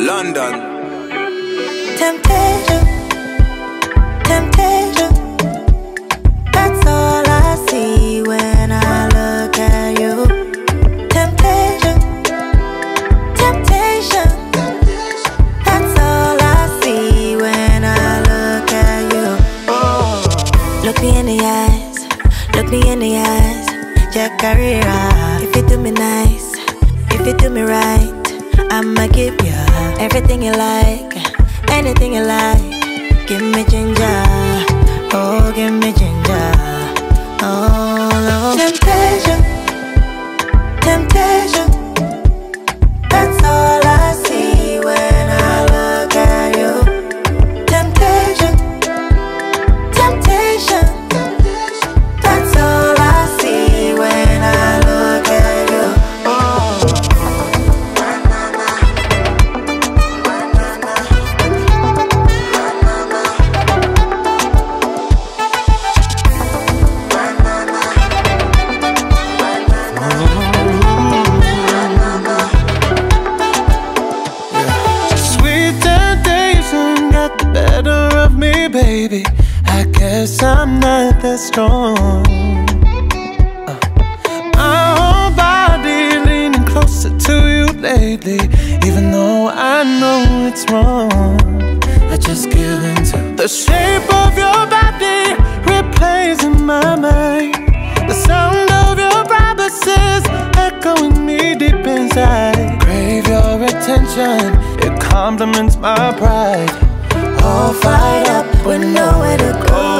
London. Temptation, temptation. That's all I see when I look at you. Temptation, temptation. That's all I see when I look at you. Look me in the eyes, look me in the eyes. Jack Carrera. If you do me nice, if you do me right, I'ma give you everything you like, anything you like. Give me ginger, oh give me ginger. Oh no. Temptation, temptation. That's all I see when I look at you. Temptation, temptation. That's all I see when I look at you. Baby, I guess I'm not that strong. My whole body leaning closer to you lately, even though I know it's wrong. I just give in to the shape of your body replays in my mind. The sound of your promises echoing me deep inside. Crave your attention, it compliments my pride. All fired up with nowhere to go.